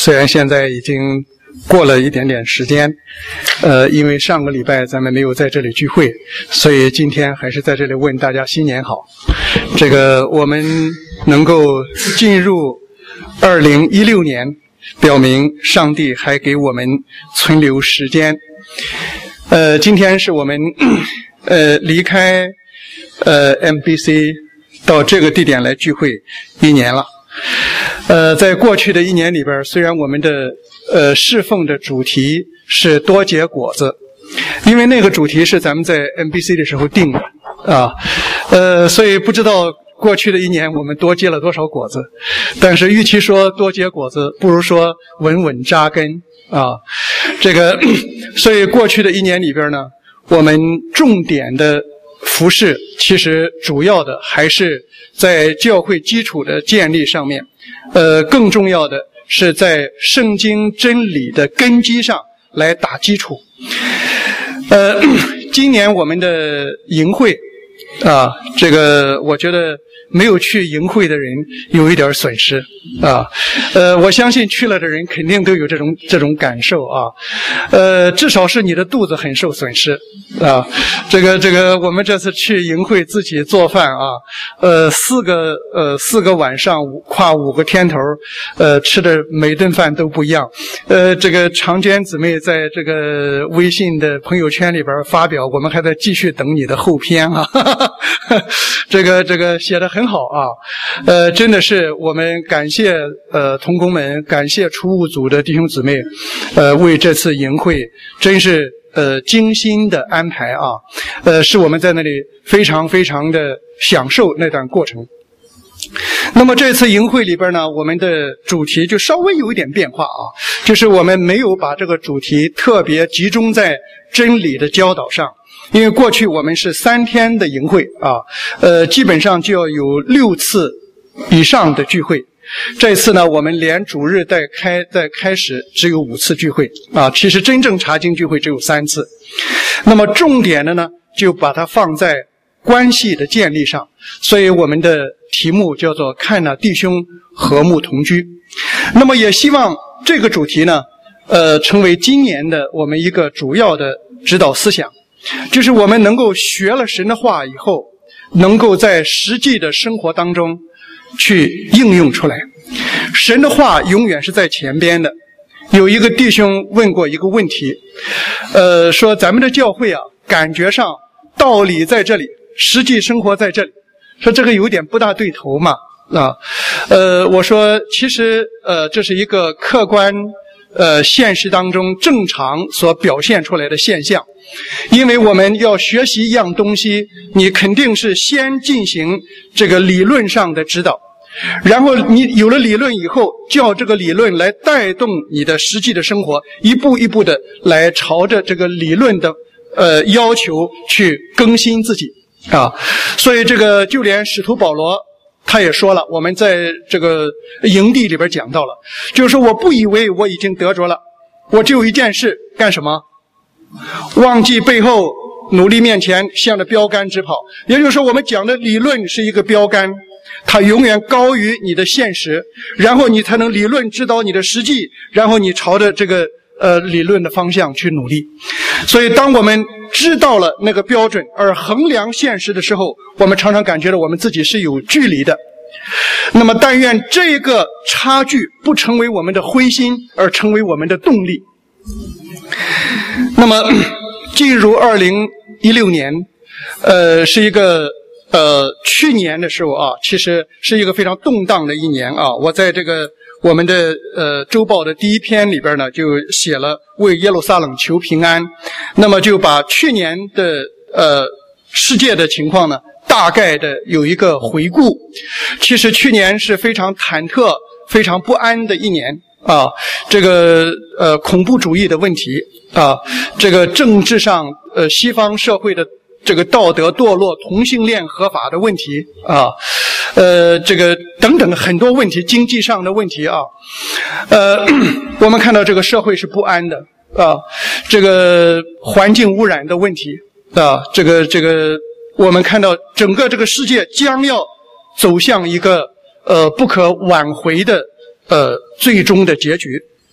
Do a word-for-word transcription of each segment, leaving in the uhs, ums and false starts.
虽然现在已经过了一点点时间，呃，因为上个礼拜咱们没有在这里聚会，所以今天还是在这里问大家新年好。这个我们能够进入二零一六年，表明上帝还给我们存留时间。呃，今天是我们呃离开呃 M B C 到这个地点来聚会一年了。呃，在过去的一年里边，虽然我们的呃侍奉的主题是多结果子，因为那个主题是咱们在 M B C 的时候定的啊，呃，所以不知道过去的一年我们多结了多少果子，但是与其说多结果子，不如说稳稳扎根啊。这个，所以过去的一年里边呢，我们重点的服事其实主要的还是在教会基础的建立上面，呃，更重要的是在圣经真理的根基上来打基础。呃，今年我们的营会啊，这个我觉得没有去营会的人有一点损失啊，呃，我相信去了的人肯定都有这种这种感受啊，呃，至少是你的肚子很受损失啊。这个这个，我们这次去营会自己做饭啊，呃，四个呃四个晚上跨五个天头，呃，吃的每顿饭都不一样。呃，这个长娟姊妹在这个微信的朋友圈里边发表，我们还在继续等你的后篇啊，哈哈哈，这个这个写的很。很好啊，呃，真的是我们感谢呃同工们，感谢厨务组的弟兄姊妹，呃，为这次营会真是呃精心的安排啊，呃，是我们在那里非常非常的享受那段过程。那么这次营会里边呢，我们的主题就稍微有一点变化啊，就是我们没有把这个主题特别集中在真理的教导上。因为过去我们是三天的营会啊，呃，基本上就要有六次以上的聚会。这次呢，我们连主日带开带开始只有五次聚会啊，其实真正查经聚会只有三次。那么重点的呢，就把它放在关系的建立上，所以我们的题目叫做看那弟兄和睦同居。那么也希望这个主题呢，呃，成为今年的我们一个主要的指导思想。就是我们能够学了神的话以后，能够在实际的生活当中去应用出来。神的话永远是在前边的。有一个弟兄问过一个问题，呃，说咱们的教会啊，感觉上道理在这里，实际生活在这里，说这个有点不大对头嘛啊。呃，我说其实呃，这是一个客观呃现实当中正常所表现出来的现象。因为我们要学习一样东西，你肯定是先进行这个理论上的指导，然后你有了理论以后，叫这个理论来带动你的实际的生活，一步一步的来朝着这个理论的呃要求去更新自己啊。所以这个就连使徒保罗他也说了，我们在这个营地里边讲到了，就是说我不以为我已经得着了，我只有一件事，干什么？忘记背后，努力面前，向着标杆直跑。也就是说，我们讲的理论是一个标杆，它永远高于你的现实，然后你才能理论指导你的实际，然后你朝着这个呃理论的方向去努力。所以当我们知道了那个标准而衡量现实的时候，我们常常感觉到我们自己是有距离的。那么但愿这个差距不成为我们的灰心，而成为我们的动力。那么进入二零一六年，呃，是一个呃去年的时候啊，其实是一个非常动荡的一年啊。我在这个我们的呃周报的第一篇里边呢，就写了为耶路撒冷求平安，那么就把去年的呃世界的情况呢，大概的有一个回顾。其实去年是非常忐忑、非常不安的一年。啊，这个呃恐怖主义的问题啊，这个政治上呃西方社会的这个道德堕落、同性恋合法的问题啊，呃这个等等很多问题，经济上的问题啊，呃我们看到这个社会是不安的啊，这个环境污染的问题啊，这个这个我们看到整个这个世界将要走向一个呃不可挽回的呃最终的结局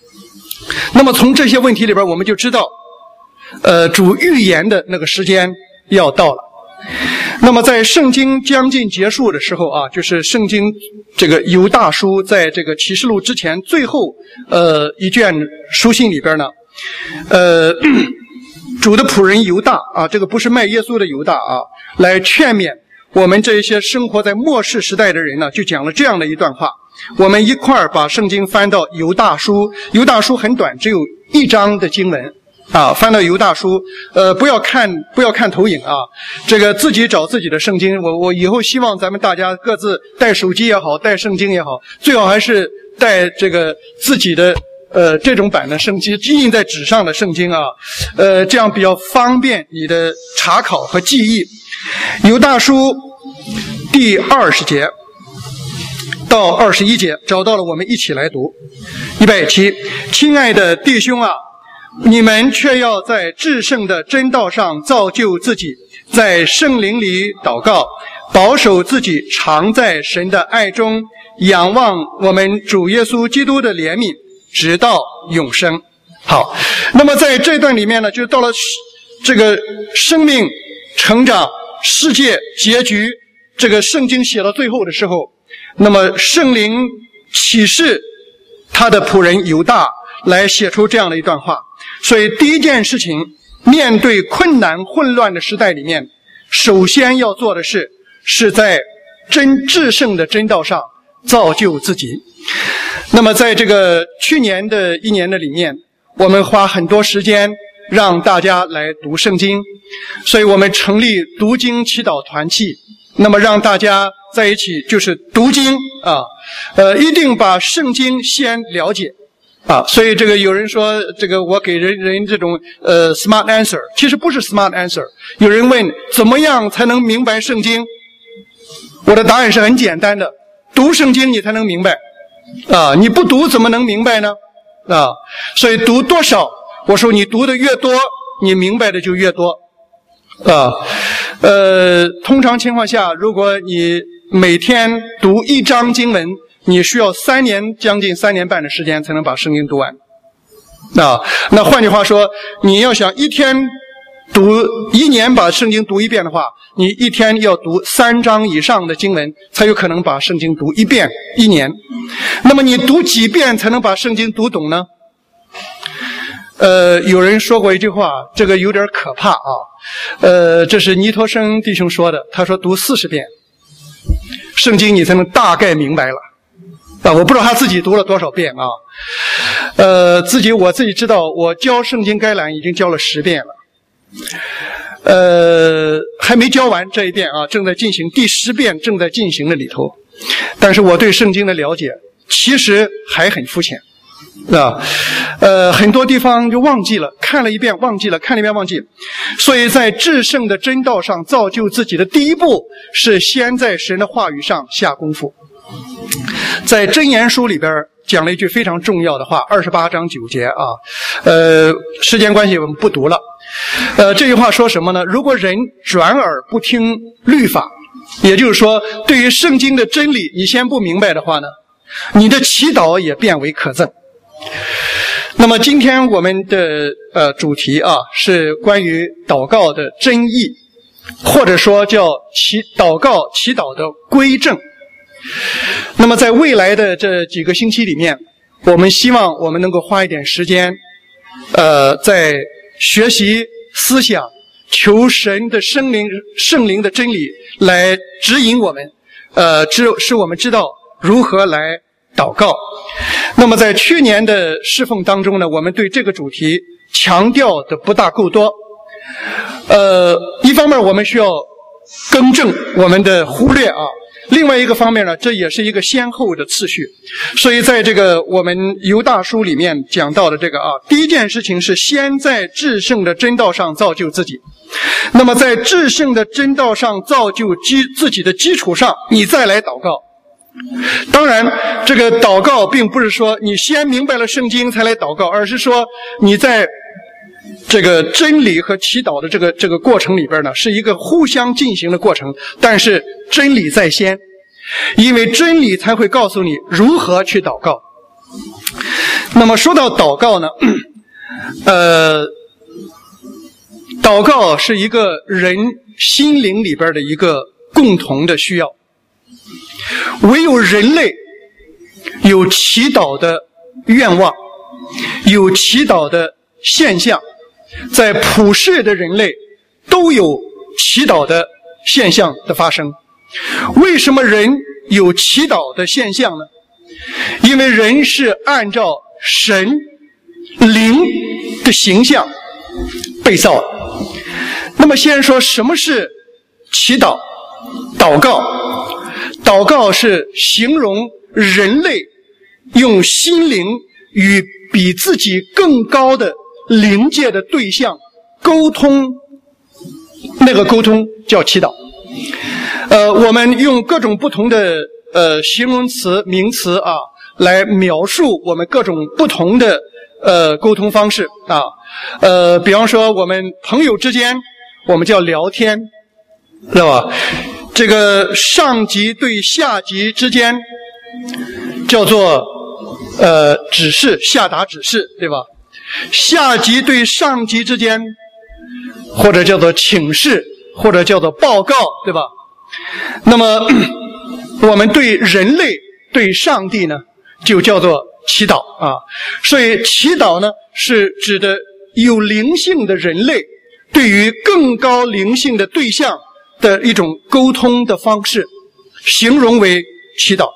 那么从这些问题里边，我们就知道，呃，主预言的那个时间要到了。那么在圣经将近结束的时候啊，就是圣经这个犹大书在这个启示录之前最后呃一卷书信里边呢，呃，主的仆人犹大啊，这个不是卖耶稣的犹大啊，来劝勉我们这一些生活在末世时代的人呢，就讲了这样的一段话。我们一块儿把圣经翻到犹大书，犹大书很短，只有一章的经文。啊，翻到犹大书，呃，不要看，不要看投影啊，这个自己找自己的圣经。我我以后希望咱们大家各自带手机也好，带圣经也好，最好还是带这个自己的呃这种版的圣经，印在纸上的圣经啊，呃，这样比较方便你的查考和记忆。犹大书第二十节到二十一节找到了，我们一起来读。预备起，亲爱的弟兄啊，你们却要在至圣的真道上造就自己，在圣灵里祷告，保守自己常在神的爱中，仰望我们主耶稣基督的怜悯，直到永生。好，那么在这段里面呢，就到了这个生命成长世界结局，这个圣经写到最后的时候，那么圣灵启示他的仆人犹大来写出这样的一段话。所以第一件事情，面对困难混乱的时代里面，首先要做的事是在真至圣的真道上造就自己。那么在这个去年的一年的里面，我们花很多时间让大家来读圣经，所以我们成立读经祈祷团契，那么让大家在一起就是读经啊，呃，一定把圣经先了解啊。所以这个有人说，这个我给人人这种呃 smart answer， 其实不是 smart answer。有人问怎么样才能明白圣经，我的答案是很简单的，读圣经你才能明白啊，你不读怎么能明白呢？啊，所以读多少，我说你读的越多，你明白的就越多啊。呃，通常情况下，如果你每天读一章经文，你需要三年，将近三年半的时间才能把圣经读完。啊，那换句话说，你要想一天读一年把圣经读一遍的话，你一天要读三章以上的经文，才有可能把圣经读一遍一年。那么你读几遍才能把圣经读懂呢？呃，有人说过一句话，这个有点可怕啊。呃，这是尼托生弟兄说的，他说读四十遍圣经你才能大概明白了啊。我不知道他自己读了多少遍啊。呃，自己我自己知道，我教圣经概览已经教了十遍了，呃，还没教完这一遍啊，正在进行第十遍正在进行的里头。但是我对圣经的了解其实还很肤浅啊，呃，很多地方就忘记了，看了一遍忘记了，看了一遍忘记了。所以在至圣的真道上造就自己的第一步，是先在神的话语上下功夫。在箴言书里边讲了一句非常重要的话，二十八章九节啊，呃，时间关系我们不读了。呃，这句话说什么呢？如果人转耳不听律法，也就是说，对于圣经的真理你先不明白的话呢，你的祈祷也变为可憎。那么今天我们的呃主题啊，是关于祷告的真义，或者说叫祈祷告祈祷的归正。那么在未来的这几个星期里面，我们希望我们能够花一点时间，呃，在学习思想，求神的圣灵圣灵的真理来指引我们，呃，知使我们知道如何来祷告。那么在去年的侍奉当中呢，我们对这个主题强调的不大够多。呃，一方面我们需要更正我们的忽略啊，另外一个方面呢，这也是一个先后的次序。所以在这个我们犹大书里面讲到的这个啊，第一件事情是先在至圣的真道上造就自己。那么在至圣的真道上造就基自己的基础上，你再来祷告。当然这个祷告并不是说你先明白了圣经才来祷告，而是说你在这个真理和祈祷的这个这个过程里边呢，是一个互相进行的过程，但是真理在先，因为真理才会告诉你如何去祷告。 那么说到祷告呢，呃，祷告是一个人心灵里边的一个共同的需要。唯有人类有祈祷的愿望，有祈祷的现象，在普世的人类都有祈祷的现象的发生。为什么人有祈祷的现象呢？因为人是按照神灵的形象被造的。那么先说什么是祈祷、祷告。祷告是形容人类用心灵与比自己更高的灵界的对象沟通，那个沟通叫祈祷。呃，我们用各种不同的呃形容词、名词啊，来描述我们各种不同的呃沟通方式啊。呃，比方说我们朋友之间，我们叫聊天，知道吧？这个上级对下级之间叫做呃指示，下达指示，对吧？下级对上级之间，或者叫做请示，或者叫做报告，对吧？那么我们对人类对上帝呢，就叫做祈祷啊。所以祈祷呢，是指的有灵性的人类对于更高灵性的对象的一种沟通的方式，形容为祈祷。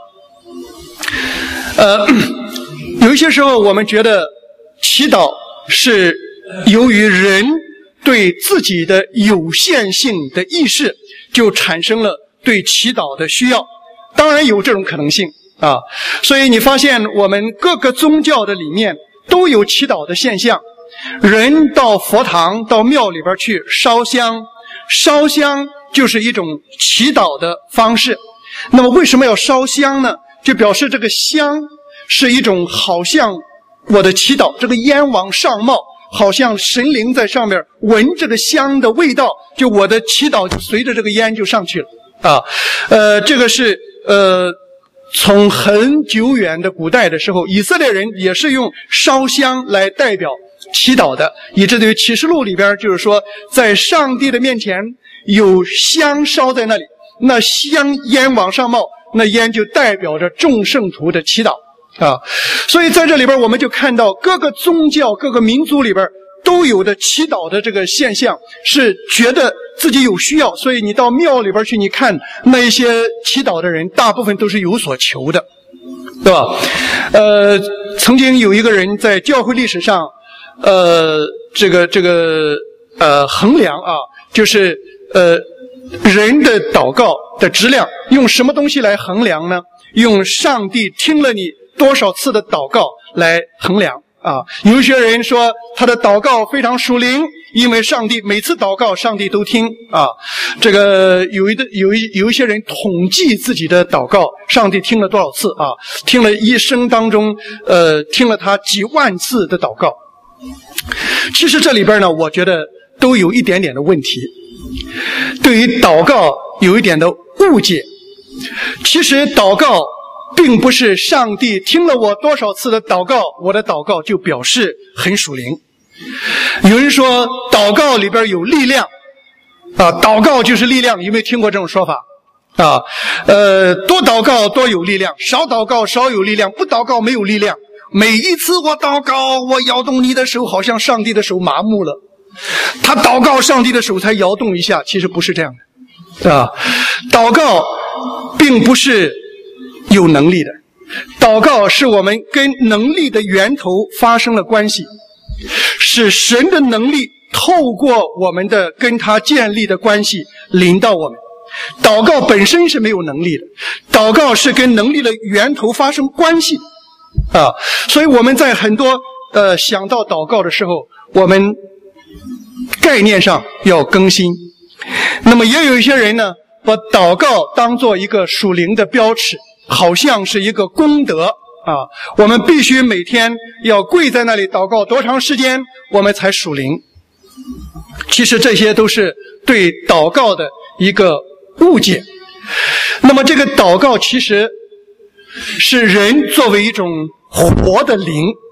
呃，有一些时候我们觉得祈祷是由于人对自己的有限性的意识，就产生了对祈祷的需要。当然有这种可能性啊，所以你发现我们各个宗教的里面都有祈祷的现象。人到佛堂到庙里边去烧香，烧香就是一种祈祷的方式。那么为什么要烧香呢？就表示这个香是一种好像我的祈祷，这个烟往上冒，好像神灵在上面闻这个香的味道，就我的祈祷就随着这个烟就上去了啊。呃，这个是呃从很久远的古代的时候，以色列人也是用烧香来代表祈祷的，以至于启示录里边就是说，在上帝的面前有香烧在那里，那香烟往上冒，那烟就代表着众圣徒的祈祷啊。所以在这里边我们就看到各个宗教各个民族里边都有的祈祷的这个现象，是觉得自己有需要，所以你到庙里边去，你看那一些祈祷的人大部分都是有所求的，对吧？呃，曾经有一个人在教会历史上呃这个这个呃衡量啊，就是呃人的祷告的质量用什么东西来衡量呢？用上帝听了你多少次的祷告来衡量啊。有一些人说他的祷告非常属灵，因为上帝每次祷告上帝都听啊。这个有一的有一有一些人统计自己的祷告上帝听了多少次啊，听了一生当中呃听了他几万次的祷告。其实这里边呢，我觉得都有一点点的问题，对于祷告有一点的误解。其实祷告并不是上帝听了我多少次的祷告，我的祷告就表示很属灵。有人说祷告里边有力量啊，祷告就是力量，有没有听过这种说法啊？呃，多祷告多有力量，少祷告少有力量，不祷告没有力量。每一次我祷告，我摇动你的手，好像上帝的手麻木了，他祷告上帝的手才摇动一下，其实不是这样的啊。祷告并不是有能力的，祷告是我们跟能力的源头发生了关系，使神的能力透过我们的跟他建立的关系临到我们。祷告本身是没有能力的，祷告是跟能力的源头发生关系的啊。所以我们在很多呃想到祷告的时候，我们概念上要更新。那么也有一些人呢，把祷告当作一个属灵的标尺，好像是一个功德啊，我们必须每天要跪在那里祷告多长时间我们才属灵。其实这些都是对祷告的一个误解。那么这个祷告其实是人作为一种活的灵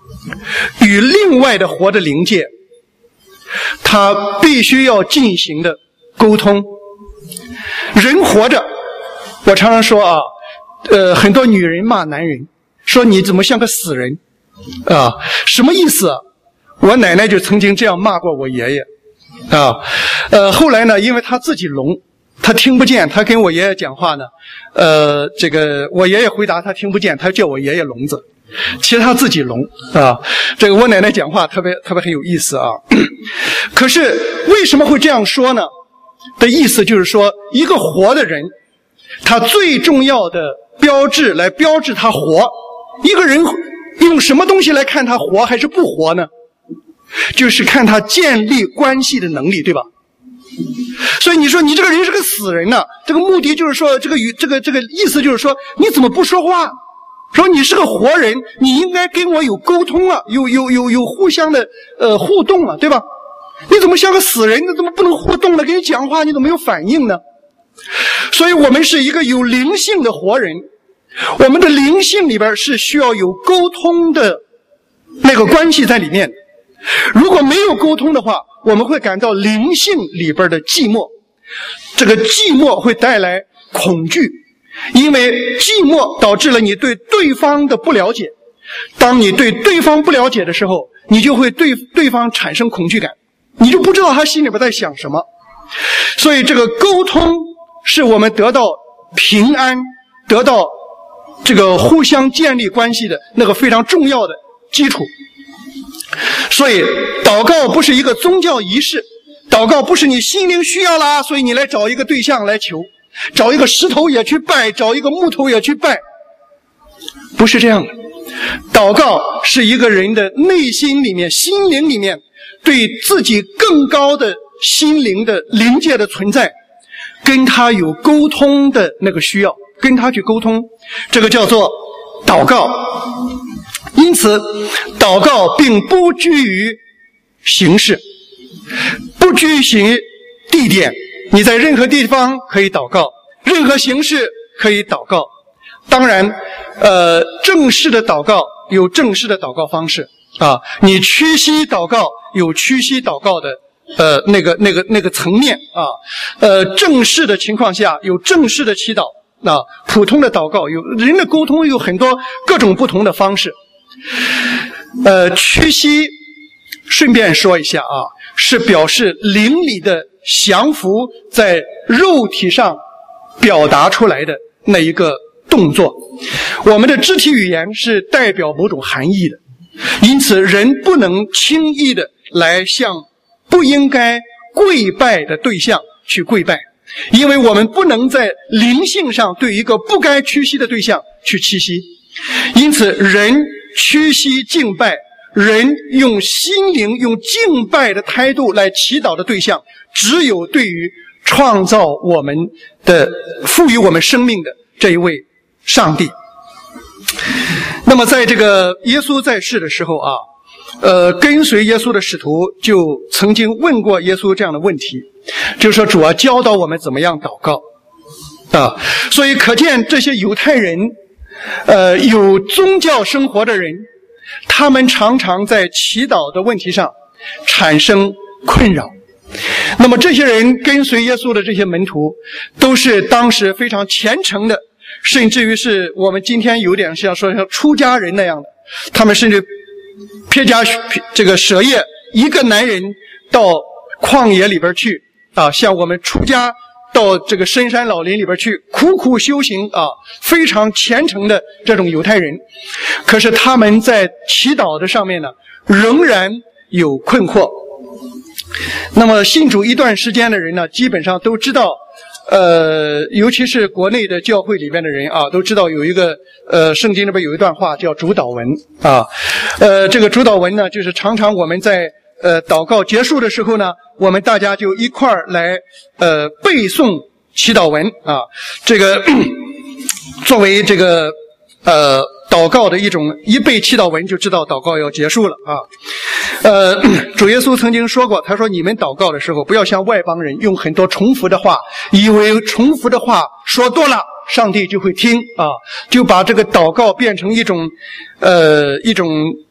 与另外的活的灵界，他必须要进行的沟通。人活着，我常常说啊，呃，很多女人骂男人，说你怎么像个死人啊？什么意思啊？我奶奶就曾经这样骂过我爷爷啊。呃，后来呢，因为她自己聋，她听不见，她跟我爷爷讲话呢，呃，这个我爷爷回答她听不见，她叫我爷爷聋子。其实他自己聋啊，这个我奶奶讲话特别特别很有意思啊。可是为什么会这样说呢？的意思就是说，一个活的人，他最重要的标志来标志他活。一个人用什么东西来看他活还是不活呢？就是看他建立关系的能力，对吧？所以你说你这个人是个死人呢、啊，这个目的就是说，这个语这个这个意思就是说，你怎么不说话？说你是个活人，你应该跟我有沟通啊，有有有有互相的呃互动啊，对吧？你怎么像个死人？你怎么不能互动呢？跟你讲话你怎么没有反应呢？所以我们是一个有灵性的活人，我们的灵性里边是需要有沟通的那个关系在里面。如果没有沟通的话，我们会感到灵性里边的寂寞，这个寂寞会带来恐惧。因为寂寞导致了你对对方的不了解，当你对对方不了解的时候，你就会对对方产生恐惧感，你就不知道他心里边在想什么。所以这个沟通是我们得到平安，得到这个互相建立关系的那个非常重要的基础。所以祷告不是一个宗教仪式，祷告不是你心灵需要啦，所以你来找一个对象来求，找一个石头也去拜，找一个木头也去拜，不是这样的。祷告是一个人的内心里面，心灵里面对自己更高的心灵的灵界的存在，跟他有沟通的那个需要，跟他去沟通，这个叫做祷告。因此祷告并不拘于形式，不拘于地点，你在任何地方可以祷告，任何形式可以祷告。当然呃，正式的祷告有正式的祷告方式啊，你屈膝祷告有屈膝祷告的呃那个那个那个层面啊，呃正式的情况下有正式的祈祷啊，普通的祷告有人的沟通有很多各种不同的方式。呃屈膝顺便说一下啊，是表示灵里的降服在肉体上表达出来的那一个动作。我们的肢体语言是代表某种含义的，因此人不能轻易的来向不应该跪拜的对象去跪拜，因为我们不能在灵性上对一个不该屈膝的对象去屈膝。因此人屈膝敬拜，人用心灵用敬拜的态度来祈祷的对象，只有对于创造我们的赋予我们生命的这一位上帝。那么在这个耶稣在世的时候啊，呃，跟随耶稣的使徒就曾经问过耶稣这样的问题，就是说主要教导我们怎么样祷告啊。所以可见这些犹太人呃，有宗教生活的人，他们常常在祈祷的问题上产生困扰。那么这些人跟随耶稣的这些门徒都是当时非常虔诚的，甚至于是我们今天有点像说像出家人那样的，他们甚至撇家这个舍业，一个男人到旷野里边去啊，像我们出家到这个深山老林里边去苦苦修行啊，非常虔诚的这种犹太人。可是他们在祈祷的上面呢，仍然有困惑。那么信主一段时间的人呢，基本上都知道呃，尤其是国内的教会里边的人啊，都知道有一个呃，圣经里边有一段话叫主祷文啊。呃，这个主祷文呢，就是常常我们在呃祷告结束的时候呢，我们大家就一块儿来呃背诵祈祷文啊。这个作为这个呃祷告的一种，一背祈祷文就知道祷告要结束了啊。呃，主耶稣曾经说过，他说你们祷告的时候不要像外邦人用很多重复的话，以为重复的话说多了上帝就会听啊，就把这个祷告变成一种呃一种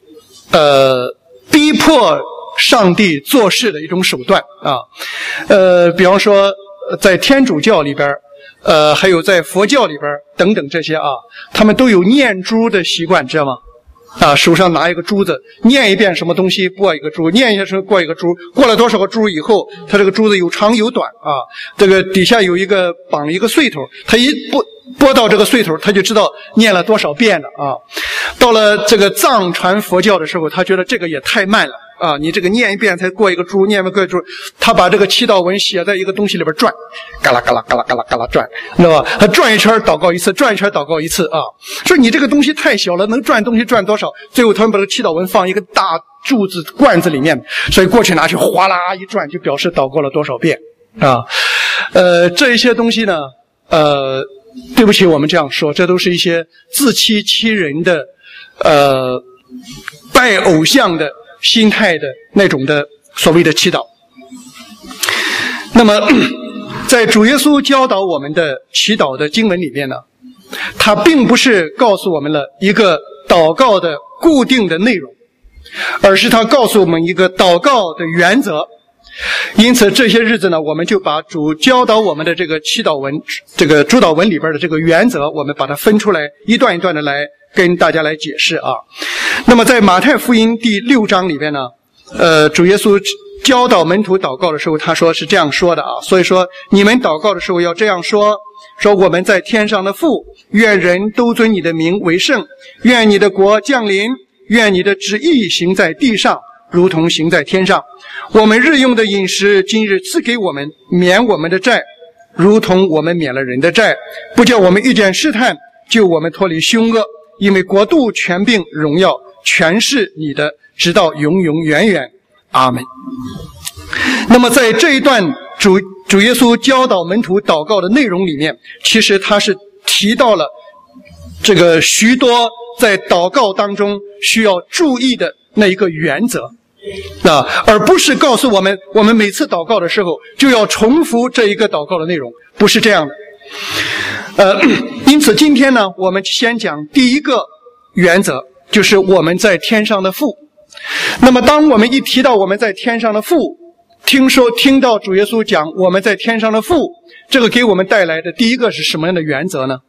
呃逼迫上帝做事的一种手段啊。呃，比方说在天主教里边，呃，还有在佛教里边等等这些啊，他们都有念珠的习惯，知道吗？啊，手上拿一个珠子，念一遍什么东西，拨一个珠，念一下什么，过一个珠，过了多少个珠以后，它这个珠子有长有短啊，这个底下有一个绑一个穗头，它一拨拨到这个穗头，他就知道念了多少遍了啊。到了这个藏传佛教的时候，他觉得这个也太慢了啊，你这个念一遍才过一个珠，念一遍过一个珠，他把这个祈祷文写在一个东西里边转，嘎啦嘎啦嘎啦嘎啦嘎啦转，知道吧？他转一圈祷告一次，转一圈祷告一次啊。说你这个东西太小了，能转东西转多少？最后他们把这个祈祷文放一个大柱子罐子里面，所以过去拿去哗啦一转，就表示祷告了多少遍啊。呃，这一些东西呢，呃，对不起，我们这样说，这都是一些自欺欺人的，呃，拜偶像的心态的那种的所谓的祈祷。那么在主耶稣教导我们的祈祷的经文里面呢，他并不是告诉我们了一个祷告的固定的内容，而是他告诉我们一个祷告的原则。因此这些日子呢，我们就把主教导我们的这个祈祷文，这个主祷文里边的这个原则，我们把它分出来，一段一段的来跟大家来解释啊。那么在马太福音第六章里边呢，呃，主耶稣教导门徒祷告的时候，他说是这样说的啊。所以说你们祷告的时候要这样说，说我们在天上的父，愿人都尊你的名为圣，愿你的国降临，愿你的旨意行在地上，如同行在天上。我们日用的饮食今日赐给我们，免我们的债，如同我们免了人的债，不叫我们遇见试探，救我们脱离凶恶，因为国度、权柄、荣耀全是你的，直到永永远远。阿们。那么在这一段主主耶稣教导门徒祷告的内容里面，其实他是提到了这个许多在祷告当中需要注意的那一个原则啊，而不是告诉我们我们每次祷告的时候就要重复这一个祷告的内容，不是这样的。呃，因此今天呢，我们先讲第一个原则，就是我们在天上的父。那么当我们一提到我们在天上的父，听说听到主耶稣讲我们在天上的父，这个给我们带来的第一个是什么样的原则呢？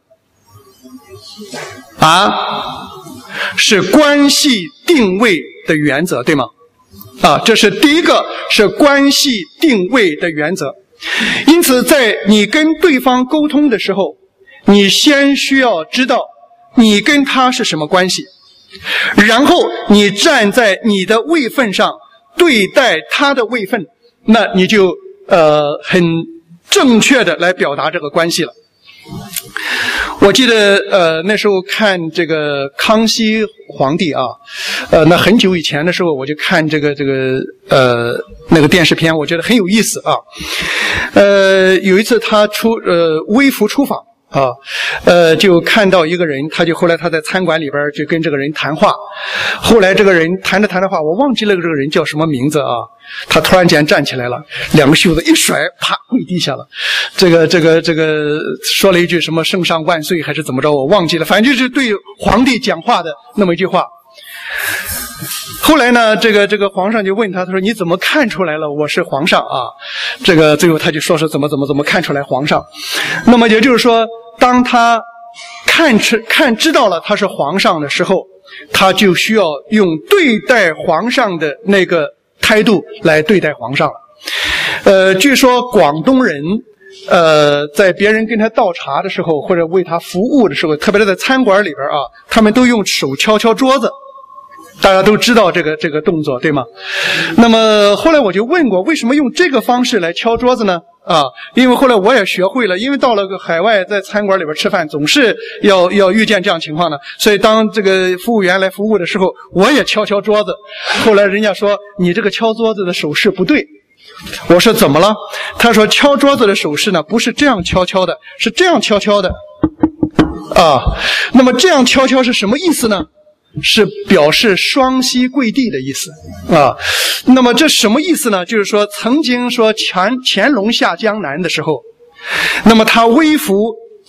啊，是关系定位的原则，对吗？啊，这是第一个，是关系定位的原则。因此在你跟对方沟通的时候，你先需要知道你跟他是什么关系，然后你站在你的位分上对待他的位分，那你就呃很正确的来表达这个关系了。我记得呃那时候看这个康熙皇帝啊，呃那很久以前的时候我就看这个这个呃那个电视片，我觉得很有意思啊。呃有一次他出呃微服出访啊，呃，就看到一个人，他就后来他在餐馆里边就跟这个人谈话，后来这个人谈着谈着话，我忘记了这个人叫什么名字啊，他突然间站起来了，两个袖子一甩，啪跪地下了，这个这个这个说了一句什么圣上万岁还是怎么着，我忘记了，反正就是对皇帝讲话的那么一句话。后来呢，这个这个皇上就问他，他说你怎么看出来了我是皇上啊？这个最后他就说是怎么怎么怎么看出来皇上。那么也就是说，当他看出看知道了他是皇上的时候，他就需要用对待皇上的那个态度来对待皇上了。呃，据说广东人呃，在别人跟他倒茶的时候，或者为他服务的时候，特别是在餐馆里边啊，他们都用手敲敲桌子。大家都知道这个这个动作，对吗？那么后来我就问过，为什么用这个方式来敲桌子呢？啊，因为后来我也学会了，因为到了个海外，在餐馆里边吃饭，总是要要遇见这样情况的，所以当这个服务员来服务的时候，我也敲敲桌子。后来人家说你这个敲桌子的手势不对，我说怎么了？他说敲桌子的手势呢，不是这样敲敲的，是这样敲敲的。啊，那么这样敲敲是什么意思呢？是表示双膝跪地的意思啊。那么这什么意思呢？就是说曾经说乾乾隆下江南的时候，那么他微服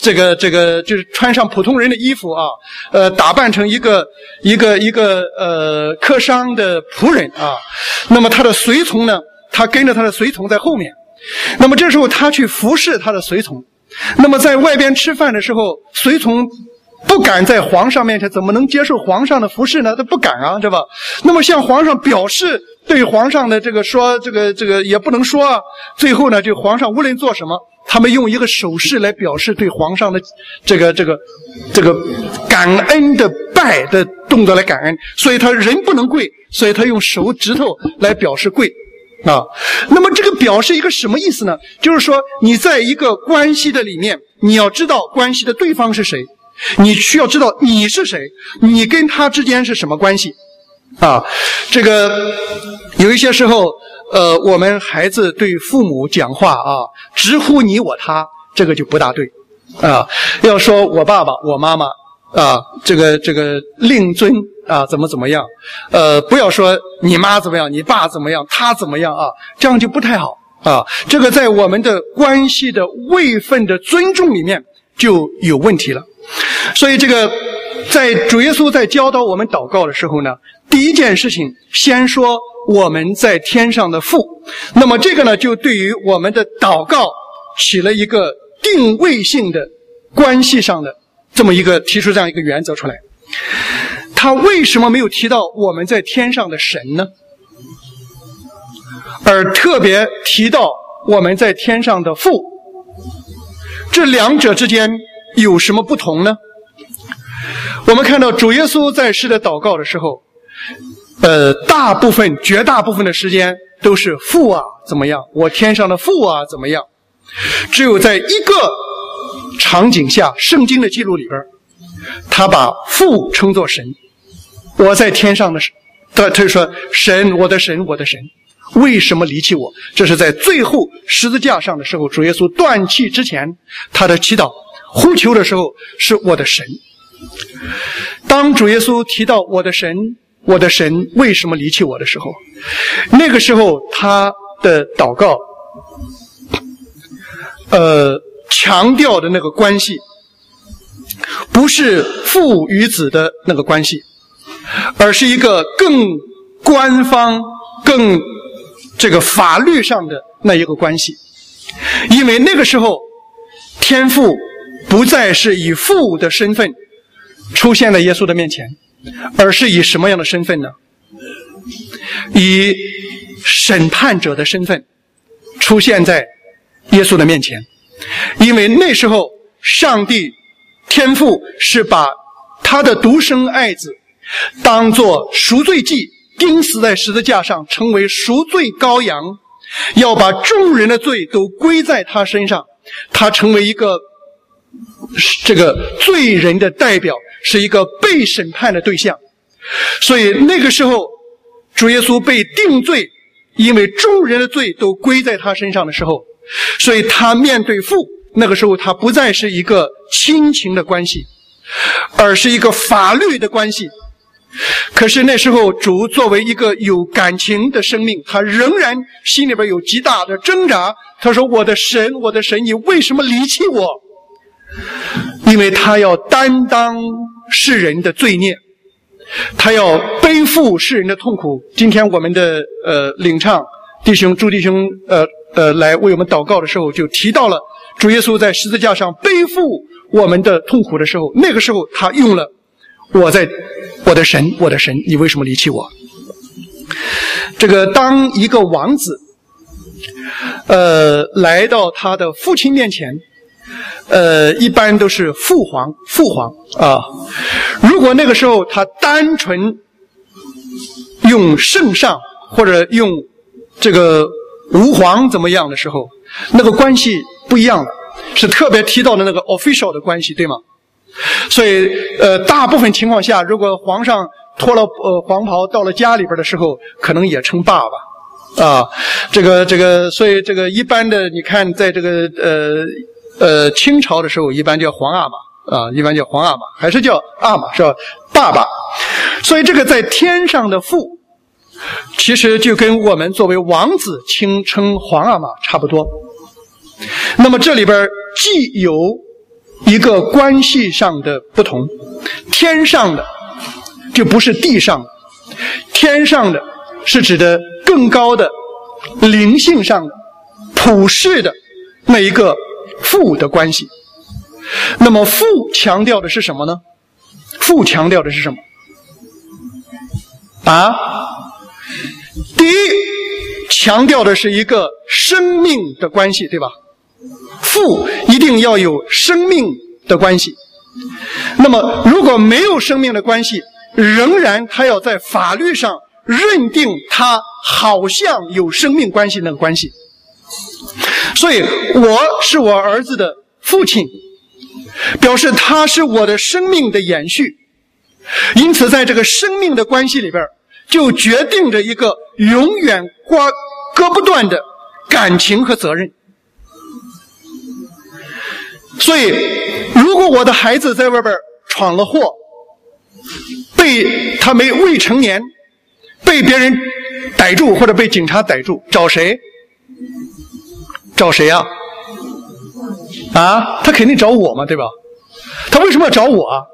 这个这个就是穿上普通人的衣服啊，呃，打扮成一个一个一个呃客商的仆人啊。那么他的随从呢，他跟着他的随从在后面。那么这时候他去服侍他的随从。那么在外边吃饭的时候，随从不敢在皇上面前，怎么能接受皇上的服侍呢？他不敢啊，对吧？那么向皇上表示对皇上的这个说这个这个也不能说啊。最后呢，就皇上无论做什么，他们用一个手势来表示对皇上的这个这个这个感恩的拜的动作来感恩。所以他人不能跪，所以他用手指头来表示跪啊。那么这个表示一个什么意思呢？就是说你在一个关系的里面，你要知道关系的对方是谁，你需要知道你是谁，你跟他之间是什么关系啊。这个有一些时候呃，我们孩子对父母讲话啊，直呼你我他，这个就不大对啊。要说我爸爸我妈妈啊，这个这个令尊啊，怎么怎么样，呃，不要说你妈怎么样，你爸怎么样，他怎么样啊，这样就不太好啊。这个在我们的关系的位分的尊重里面就有问题了。所以这个在主耶稣在教导我们祷告的时候呢，第一件事情先说我们在天上的父。那么这个呢，就对于我们的祷告起了一个定位性的关系上的这么一个提出这样一个原则出来。他为什么没有提到我们在天上的神呢？而特别提到我们在天上的父？这两者之间有什么不同呢？我们看到主耶稣在世的祷告的时候，呃，大部分绝大部分的时间都是父啊怎么样，我天上的父啊怎么样。只有在一个场景下，圣经的记录里边，他把父称作神。我在天上的神，他他说神，我的神，我的神，为什么离弃我？这是在最后十字架上的时候，主耶稣断气之前，他的祈祷呼求的时候是我的神。当主耶稣提到我的神，我的神为什么离弃我的时候，那个时候他的祷告呃强调的那个关系不是父与子的那个关系，而是一个更官方更这个法律上的那一个关系。因为那个时候天父不再是以父的身份出现在耶稣的面前，而是以什么样的身份呢？以审判者的身份出现在耶稣的面前。因为那时候上帝天父是把他的独生爱子当作赎罪祭钉死在十字架上，成为赎罪羔羊，要把众人的罪都归在他身上，他成为一个这个罪人的代表，是一个被审判的对象。所以那个时候主耶稣被定罪，因为众人的罪都归在他身上的时候，所以他面对父，那个时候他不再是一个亲情的关系，而是一个法律的关系。可是那时候主作为一个有感情的生命，他仍然心里边有极大的挣扎。他说我的神，我的神，你为什么离弃我？因为他要担当世人的罪孽，他要背负世人的痛苦。今天我们的呃领唱弟兄朱弟兄呃呃来为我们祷告的时候，就提到了主耶稣在十字架上背负我们的痛苦的时候，那个时候他用了我在我的神，我的神，你为什么离弃我？这个当一个王子呃来到他的父亲面前，呃一般都是父皇父皇啊。如果那个时候他单纯用圣上或者用这个吾皇怎么样的时候，那个关系不一样了，是特别提到的那个 official 的关系，对吗？所以呃大部分情况下，如果皇上脱了呃黄袍到了家里边的时候，可能也称爸爸啊。这个这个所以这个一般的你看在这个呃呃清朝的时候一般叫皇阿玛啊，一般叫皇阿玛，还是叫阿玛是吧？爸爸。所以这个在天上的父其实就跟我们作为王子亲称皇阿玛差不多。那么这里边既有一个关系上的不同。天上的就不是地上的，天上的是指的更高的灵性上的普世的那一个父的关系。那么父强调的是什么呢？父强调的是什么啊？第一，强调的是一个生命的关系，对吧？父一定要有生命的关系。那么如果没有生命的关系，仍然他要在法律上认定他好像有生命关系那个关系。所以我是我儿子的父亲，表示他是我的生命的延续。因此在这个生命的关系里边，就决定着一个永远割割不断的感情和责任。所以如果我的孩子在外边闯了祸，被他没未成年被别人逮住，或者被警察逮住，找谁？找谁啊？啊，他肯定找我嘛，对吧？他为什么要找我啊？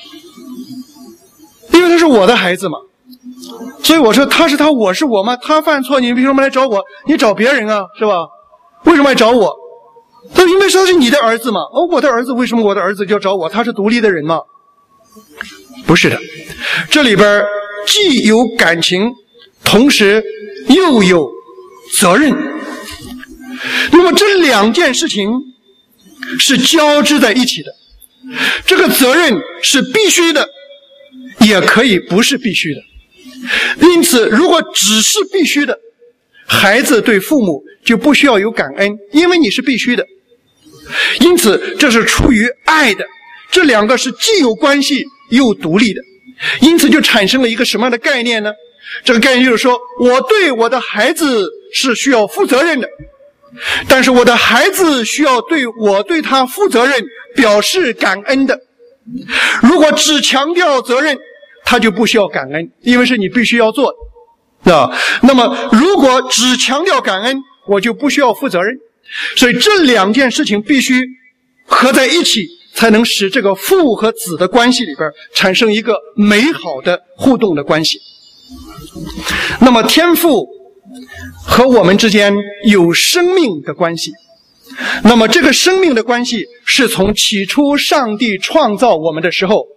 因为他是我的孩子嘛。所以我说他是他，我是我嘛。他犯错，你为什么来找我？你找别人啊，是吧？为什么来找我？他因为他是你的儿子嘛。哦，我的儿子，为什么我的儿子就要找我？他是独立的人嘛？不是的，这里边既有感情，同时又有责任。那么这两件事情是交织在一起的。这个责任是必须的，也可以不是必须的。因此如果只是必须的，孩子对父母就不需要有感恩，因为你是必须的。因此这是出于爱的，这两个是既有关系又独立的。因此就产生了一个什么样的概念呢？这个概念就是说，我对我的孩子是需要负责任的，但是我的孩子需要对我对他负责任表示感恩的。如果只强调责任，他就不需要感恩，因为是你必须要做的啊。那么如果只强调感恩，我就不需要负责任。所以这两件事情必须合在一起，才能使这个父和子的关系里边产生一个美好的互动的关系。那么天父和我们之间有生命的关系，那么这个生命的关系是从起初上帝创造我们的时候，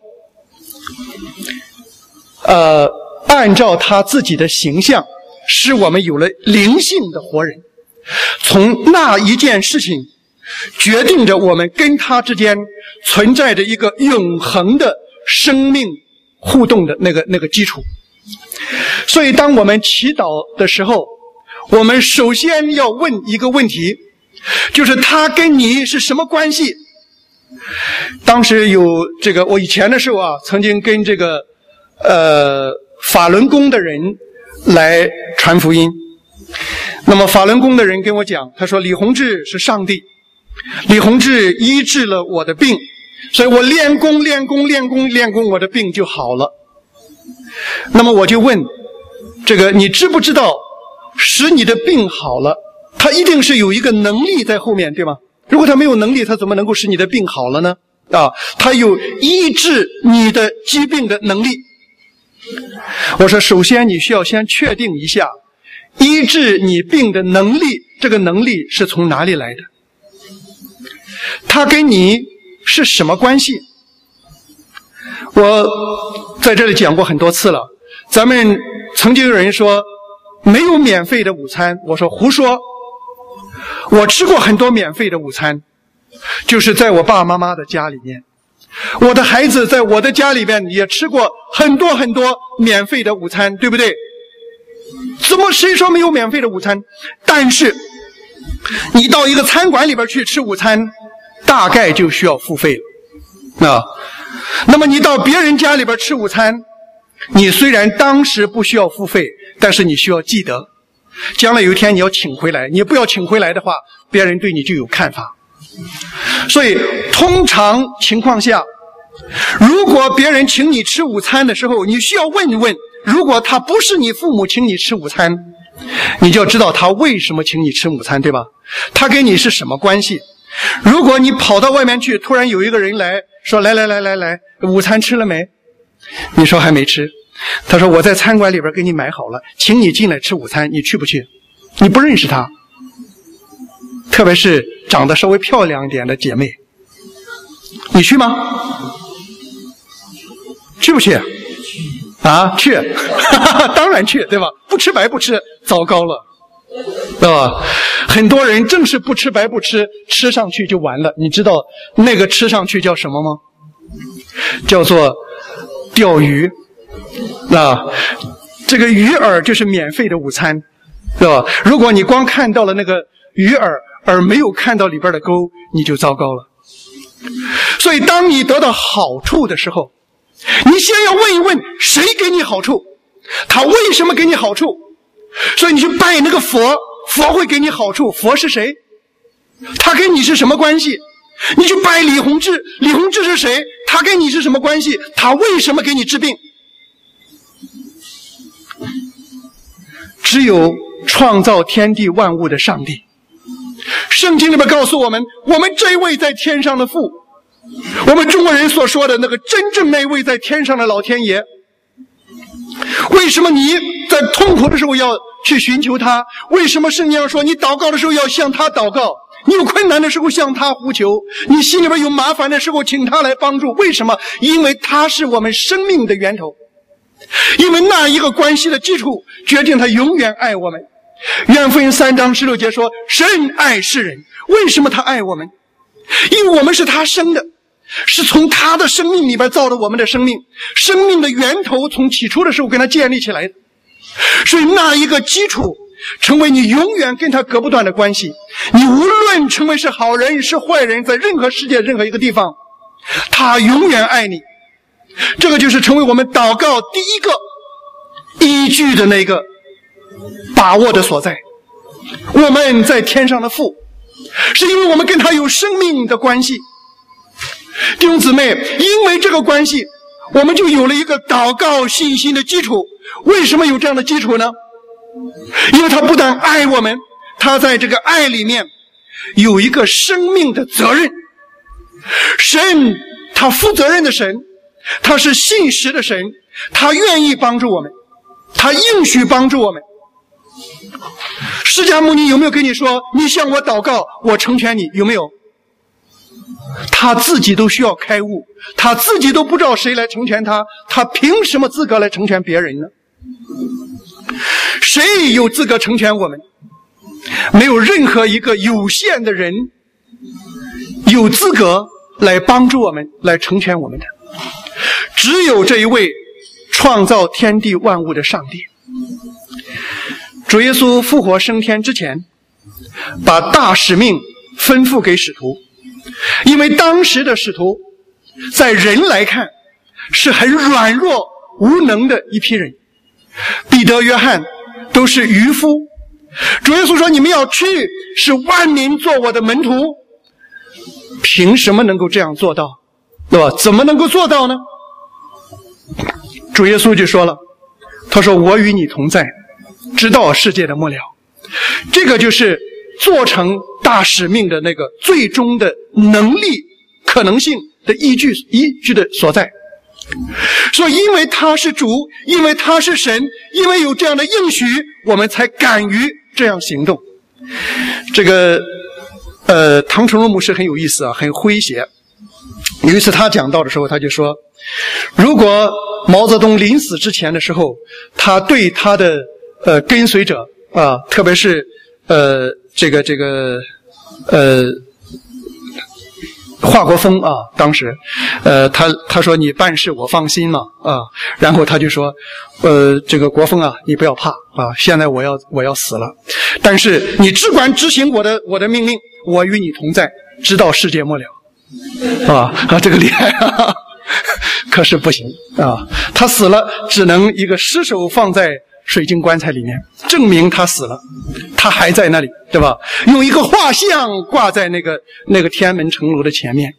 呃，按照他自己的形象，使我们有了灵性的活人。从那一件事情决定着我们跟他之间存在着一个永恒的生命互动的那个那个基础。所以当我们祈祷的时候，我们首先要问一个问题，就是他跟你是什么关系？当时有这个，我以前的时候啊，曾经跟这个呃法轮功的人来传福音。那么法轮功的人跟我讲，他说李洪志是上帝，李洪志医治了我的病，所以我练功练功练功练功，我的病就好了。那么我就问这个，你知不知道使你的病好了，他一定是有一个能力在后面，对吗？如果他没有能力，他怎么能够使你的病好了呢？啊，他有医治你的疾病的能力。我说首先你需要先确定一下医治你病的能力，这个能力是从哪里来的？他跟你是什么关系？我在这里讲过很多次了，咱们曾经有人说没有免费的午餐，我说胡说，我吃过很多免费的午餐，就是在我爸爸妈妈的家里面，我的孩子在我的家里面也吃过很多很多免费的午餐，对不对？怎么谁说没有免费的午餐？但是你到一个餐馆里边去吃午餐，大概就需要付费了啊。那么你到别人家里边吃午餐，你虽然当时不需要付费，但是你需要记得，将来有一天你要请回来，你不要请回来的话，别人对你就有看法。所以通常情况下，如果别人请你吃午餐的时候，你需要问一问，如果他不是你父母请你吃午餐，你就要知道他为什么请你吃午餐，对吧？他跟你是什么关系？ 如果你跑到外面去，突然有一个人来说：“来来来来来，午餐吃了没？”你说还没吃。他说：“我在餐馆里边给你买好了，请你进来吃午餐。”你去不去？你不认识他，特别是长得稍微漂亮一点的姐妹，你去吗？去不去？啊，去，当然去，对吧？不吃白不吃，糟糕了，对吧？很多人正是不吃白不吃，吃上去就完了。你知道那个吃上去叫什么吗？叫做钓鱼。啊，这个鱼饵就是免费的午餐，对吧？如果你光看到了那个鱼饵，而没有看到里边的钩，你就糟糕了。所以当你得到好处的时候，你先要问一问谁给你好处，他为什么给你好处。所以你去拜那个佛，佛会给你好处。佛是谁？他跟你是什么关系？你去拜李洪志，李洪志是谁？他跟你是什么关系？他为什么给你治病？只有创造天地万物的上帝。圣经里面告诉我们，我们这位在天上的父，我们中国人所说的那个真正那位在天上的老天爷。为什么你在痛苦的时候要去寻求他？为什么圣经上说你祷告的时候要向他祷告？你有困难的时候向他呼求，你心里边有麻烦的时候请他来帮助。为什么？因为他是我们生命的源头，因为那一个关系的基础决定他永远爱我们。约翰福音三章十六节说，神爱世人。为什么他爱我们？因为我们是他生的，是从他的生命里边造的我们的生命，生命的源头从起初的时候跟他建立起来的。所以那一个基础成为你永远跟他隔不断的关系。你无论成为是好人是坏人，在任何世界任何一个地方，他永远爱你。这个就是成为我们祷告第一个依据的那个把握的所在。我们在天上的父，是因为我们跟他有生命的关系。弟兄姊妹，因为这个关系，我们就有了一个祷告信心的基础。为什么有这样的基础呢？因为他不但爱我们，他在这个爱里面有一个生命的责任。神，他负责任的神，他是信实的神，他愿意帮助我们，他应许帮助我们。释迦牟尼有没有跟你说，你向我祷告，我成全你？有没有？他自己都需要开悟，他自己都不知道谁来成全他，他凭什么资格来成全别人呢？谁有资格成全我们？没有任何一个有限的人有资格来帮助我们，来成全我们的。只有这一位创造天地万物的上帝。主耶稣复活升天之前，把大使命吩咐给使徒，因为当时的使徒在人来看是很软弱无能的一批人，彼得、约翰都是渔夫。主耶稣说，你们要去，使万民做我的门徒。凭什么能够这样做到？对吧？怎么能够做到呢？主耶稣就说了，他说，我与你同在，直到世界的末了。这个就是做成大使命的那个最终的能力可能性的依据依据的所在。所以因为他是主，因为他是神，因为有这样的应许，我们才敢于这样行动。这个呃，唐崇荣牧师很有意思啊，很诙谐。有一次他讲到的时候，他就说，如果毛泽东临死之前的时候，他对他的呃跟随者啊，特别是呃这个这个呃华国锋啊，当时呃他他说，你办事我放心嘛啊，然后他就说，呃这个国锋啊，你不要怕啊，现在我要我要死了，但是你只管执行我的我的命令，我与你同在，直到世界末了。啊啊，这个厉害啊！可是不行啊，他死了，只能一个尸首放在水晶棺材里面，证明他死了，他还在那里，对吧？用一个画像挂在那个那个天安门城楼的前面，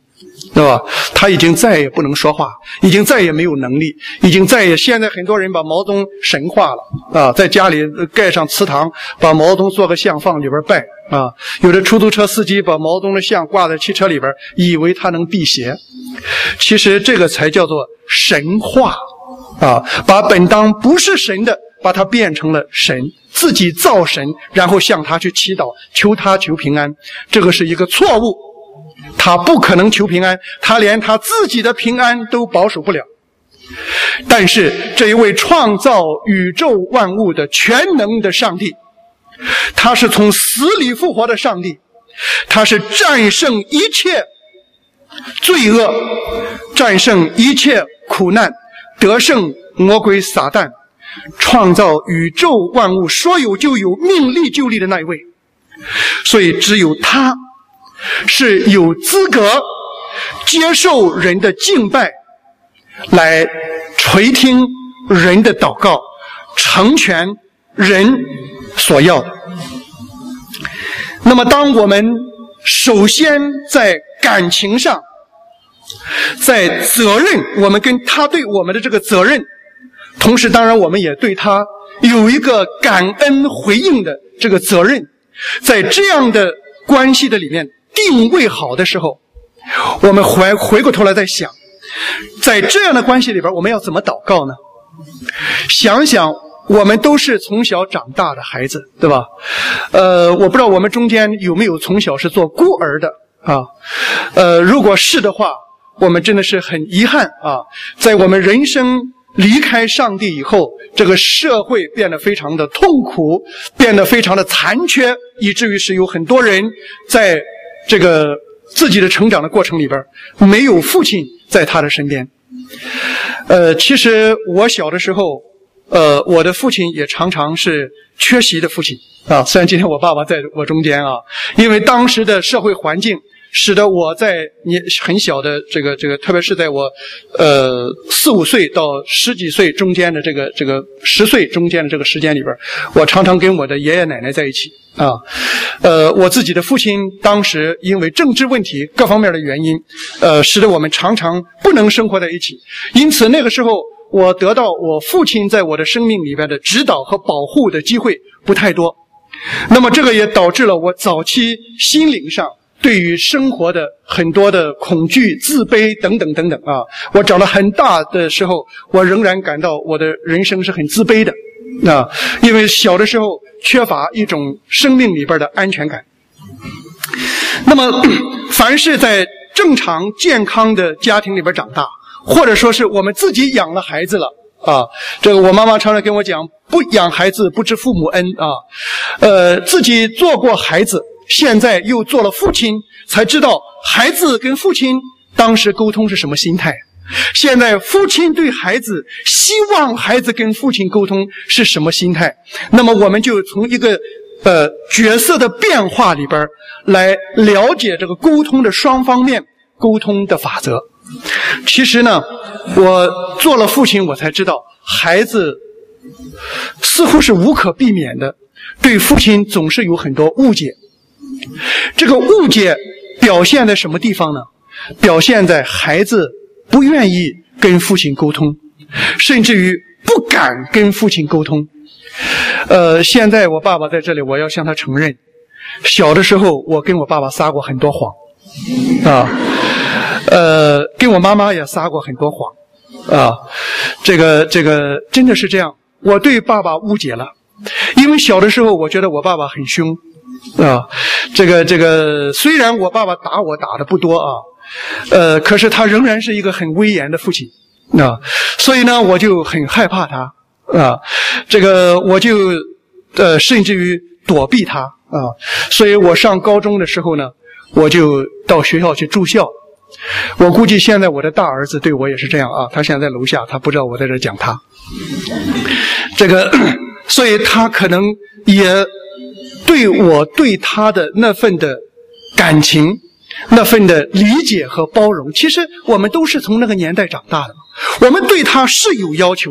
对吧？他已经再也不能说话，已经再也没有能力，已经再也现在很多人把毛泽东神化了啊，在家里盖上祠堂，把毛泽东做个像放里边拜啊。有的出租车司机把毛泽东的像挂在汽车里边，以为他能辟邪。其实这个才叫做神化啊，把本当不是神的，把它变成了神，自己造神，然后向他去祈祷，求他求平安，这个是一个错误。他不可能求平安，他连他自己的平安都保守不了。但是这一位创造宇宙万物的全能的上帝，他是从死里复活的上帝，他是战胜一切罪恶，战胜一切苦难，得胜魔鬼撒旦，创造宇宙万物，说有就有，命立就立的那一位。所以只有他是有资格接受人的敬拜，来垂听人的祷告，成全人所要的。那么当我们首先在感情上，在责任，我们跟他对我们的这个责任，同时当然我们也对他有一个感恩回应的这个责任，在这样的关系的里面定位好的时候，我们回回过头来再想，在这样的关系里边我们要怎么祷告呢？想想我们都是从小长大的孩子，对吧？呃，我不知道我们中间有没有从小是做孤儿的啊？呃，如果是的话，我们真的是很遗憾啊，在我们人生离开上帝以后，这个社会变得非常的痛苦，变得非常的残缺，以至于是有很多人在这个自己的成长的过程里边没有父亲在他的身边。呃，其实我小的时候，呃，我的父亲也常常是缺席的父亲啊。虽然今天我爸爸在我中间啊，因为当时的社会环境使得我在年很小的这个这个，特别是在我呃四五岁到十几岁中间的这个这个十岁中间的这个时间里边，我常常跟我的爷爷奶奶在一起啊。呃，我自己的父亲当时因为政治问题各方面的原因，呃，使得我们常常不能生活在一起。因此那个时候我得到我父亲在我的生命里边的指导和保护的机会不太多。那么这个也导致了我早期心灵上对于生活的很多的恐惧、自卑等等等等啊，我长到很大的时候，我仍然感到我的人生是很自卑的啊，因为小的时候缺乏一种生命里边的安全感。那么，凡是在正常健康的家庭里边长大，或者说是我们自己养了孩子了啊，这个我妈妈常常跟我讲，不养孩子不知父母恩啊，呃，自己做过孩子。现在又做了父亲，才知道孩子跟父亲当时沟通是什么心态。现在父亲对孩子，希望孩子跟父亲沟通是什么心态。那么我们就从一个呃角色的变化里边来了解这个沟通的双方面沟通的法则。其实呢，我做了父亲，我才知道孩子似乎是无可避免的对父亲总是有很多误解。这个误解表现在什么地方呢？表现在孩子不愿意跟父亲沟通，甚至于不敢跟父亲沟通。呃，现在我爸爸在这里，我要向他承认，小的时候我跟我爸爸撒过很多谎啊，呃，跟我妈妈也撒过很多谎啊，这个这个真的是这样，我对爸爸误解了，因为小的时候我觉得我爸爸很凶。啊，这个这个，虽然我爸爸打我打的不多啊，呃，可是他仍然是一个很威严的父亲啊，所以呢，我就很害怕他啊，这个我就呃，甚至于躲避他啊，所以我上高中的时候呢，我就到学校去住校。我估计现在我的大儿子对我也是这样啊，他现在在楼下，他不知道我在这讲他，这个，所以他可能也。对我对他的那份的感情，那份的理解和包容，其实我们都是从那个年代长大的，我们对他是有要求的，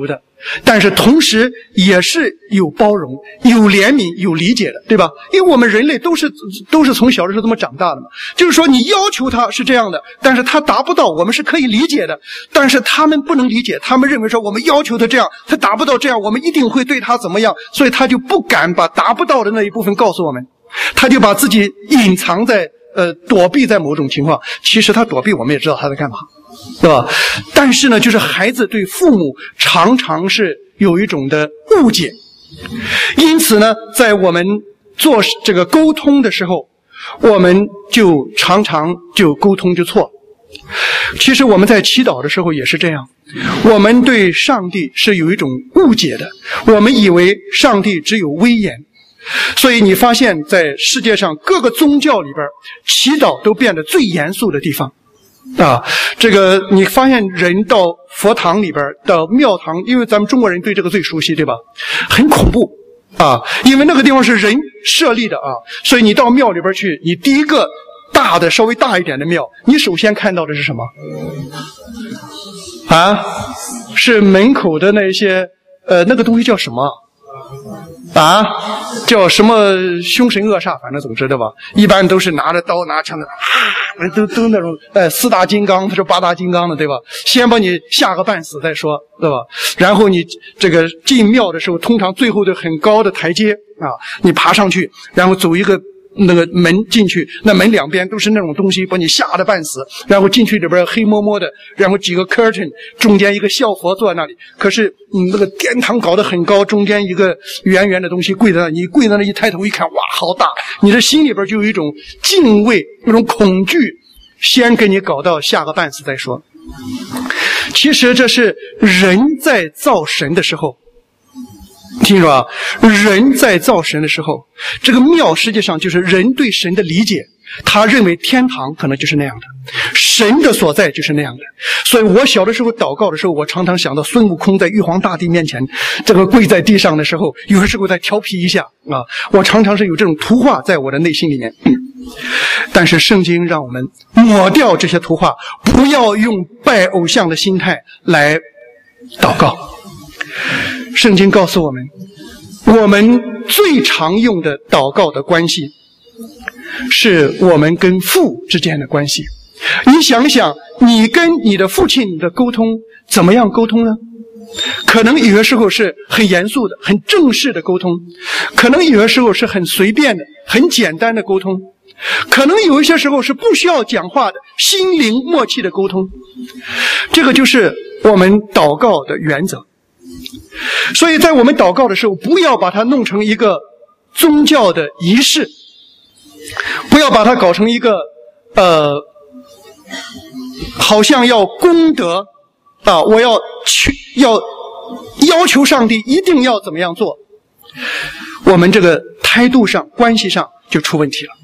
但是同时也是有包容、有怜悯、有理解的，对吧？因为我们人类都是都是从小的时候这么长大的嘛。就是说，你要求他是这样的，但是他达不到，我们是可以理解的。但是他们不能理解，他们认为说我们要求他这样，他达不到这样，我们一定会对他怎么样，所以他就不敢把达不到的那一部分告诉我们，他就把自己隐藏在呃躲避在某种情况。其实他躲避，我们也知道他在干嘛。对吧？但是呢，就是孩子对父母常常是有一种的误解，因此呢，在我们做这个沟通的时候，我们就常常就沟通就错。其实我们在祈祷的时候也是这样，我们对上帝是有一种误解的，我们以为上帝只有威严。所以你发现在世界上各个宗教里边，祈祷都变得最严肃的地方。啊，这个你发现人到佛堂里边，到庙堂，因为咱们中国人对这个最熟悉，对吧？很恐怖啊，因为那个地方是人设立的啊，所以你到庙里边去，你第一个大的稍微大一点的庙，你首先看到的是什么？啊，是门口的那些呃那个东西叫什么？啊，叫什么凶神恶煞，反正总之对吧？一般都是拿着刀拿枪的，啊，都都那种呃四大金刚，他是八大金刚的，对吧？先把你吓个半死再说，对吧？然后你这个进庙的时候，通常最后的很高的台阶啊，你爬上去，然后走一个那个门进去，那门两边都是那种东西，把你吓得半死。然后进去里边黑摸摸的，然后几个 curtain， 中间一个笑佛坐在那里。可是嗯，那个殿堂搞得很高，中间一个圆圆的东西跪在那，你跪在那一抬头一看，哇，好大！你的心里边就有一种敬畏，那种恐惧，先给你搞到吓个半死再说。其实这是人在造神的时候。听说吧，人在造神的时候，这个庙实际上就是人对神的理解，他认为天堂可能就是那样的，神的所在就是那样的。所以我小的时候祷告的时候，我常常想到孙悟空在玉皇大帝面前这个跪在地上的时候，有的时候再调皮一下啊，我常常是有这种图画在我的内心里面。嗯、但是圣经让我们抹掉这些图画，不要用拜偶像的心态来祷告。圣经告诉我们，我们最常用的祷告的关系是我们跟父之间的关系。你想想，你跟你的父亲的沟通怎么样沟通呢？可能有的时候是很严肃的、很正式的沟通，可能有的时候是很随便的、很简单的沟通，可能有一些时候是不需要讲话的、心灵默契的沟通。这个就是我们祷告的原则。所以在我们祷告的时候，不要把它弄成一个宗教的仪式，不要把它搞成一个呃，好像要功德啊，我要去要要求上帝一定要怎么样做，我们这个态度上、关系上就出问题了。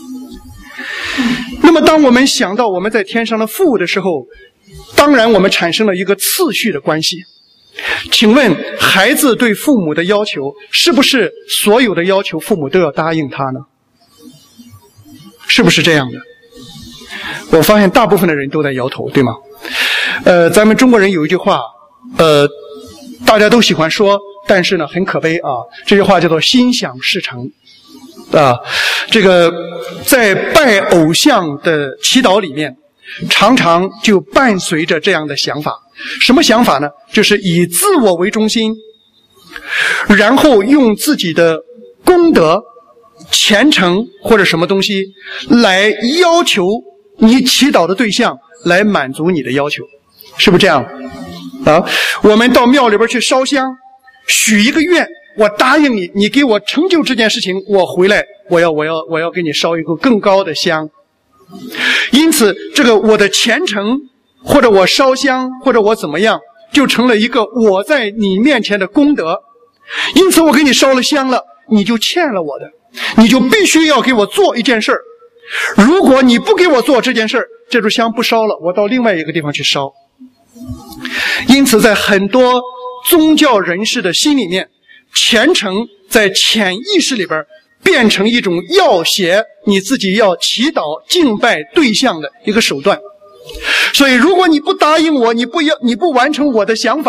那么当我们想到我们在天上的父的时候，当然我们产生了一个次序的关系。请问孩子对父母的要求，是不是所有的要求父母都要答应他呢？是不是这样的？我发现大部分的人都在摇头，对吗？呃，咱们中国人有一句话，呃，大家都喜欢说，但是呢很可悲啊，这句话叫做心想事成啊。这个在拜偶像的祈祷里面，常常就伴随着这样的想法。什么想法呢？就是以自我为中心，然后用自己的功德、虔诚或者什么东西来要求你祈祷的对象来满足你的要求，是不是这样啊？我们到庙里边去烧香，许一个愿，我答应你，你给我成就这件事情，我回来我要我要我要给你烧一个更高的香。因此这个我的虔诚或者我烧香或者我怎么样，就成了一个我在你面前的功德。因此我给你烧了香了，你就欠了我的，你就必须要给我做一件事儿。如果你不给我做这件事儿，这炷香不烧了，我到另外一个地方去烧。因此在很多宗教人士的心里面，虔诚在潜意识里边变成一种要挟你自己要祈祷敬拜对象的一个手段。所以如果你不答应我，你不要你不完成我的想法，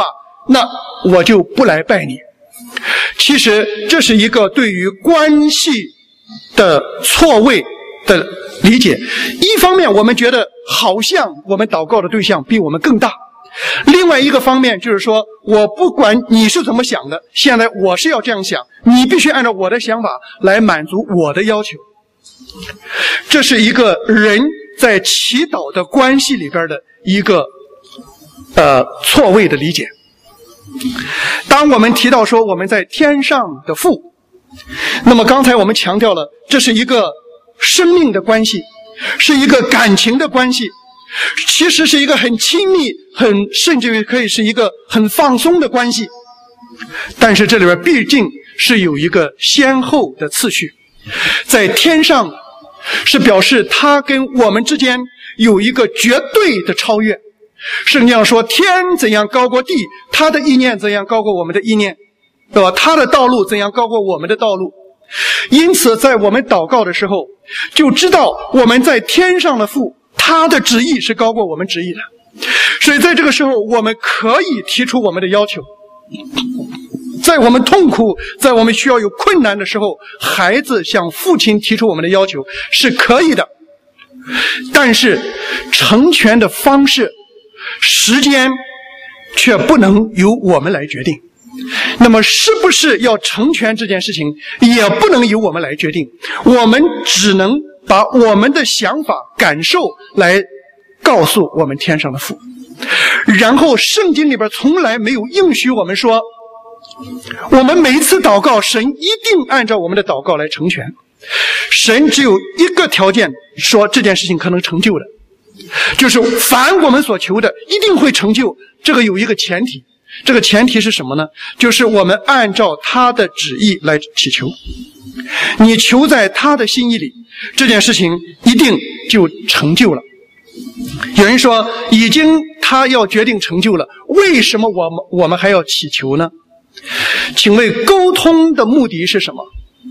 那我就不来拜你。其实这是一个对于关系的错位的理解。一方面我们觉得好像我们祷告的对象比我们更大，另外一个方面就是说，我不管你是怎么想的，现在我是要这样想，你必须按照我的想法来满足我的要求。这是一个人在祈祷的关系里边的一个呃错位的理解。当我们提到说我们在天上的父，那么刚才我们强调了，这是一个生命的关系，是一个感情的关系，其实是一个很亲密，很甚至于可以是一个很放松的关系。但是这里边毕竟是有一个先后的次序。在天上是表示他跟我们之间有一个绝对的超越。圣经上说，天怎样高过地，他的意念怎样高过我们的意念，对吧？他的道路怎样高过我们的道路。因此在我们祷告的时候，就知道我们在天上的父，他的旨意是高过我们旨意的。所以在这个时候，我们可以提出我们的要求。在我们痛苦，在我们需要有困难的时候，孩子向父亲提出我们的要求是可以的。但是成全的方式、时间却不能由我们来决定。那么是不是要成全这件事情，也不能由我们来决定。我们只能把我们的想法、感受来告诉我们天上的父。然后圣经里边从来没有应许我们说，我们每一次祷告，神一定按照我们的祷告来成全。神只有一个条件，说这件事情可能成就的，就是凡我们所求的一定会成就。这个有一个前提，这个前提是什么呢？就是我们按照他的旨意来祈求。你求在他的心意里，这件事情一定就成就了。有人说，已经他要决定成就了，为什么我们我们还要祈求呢？请问沟通的目的是什么？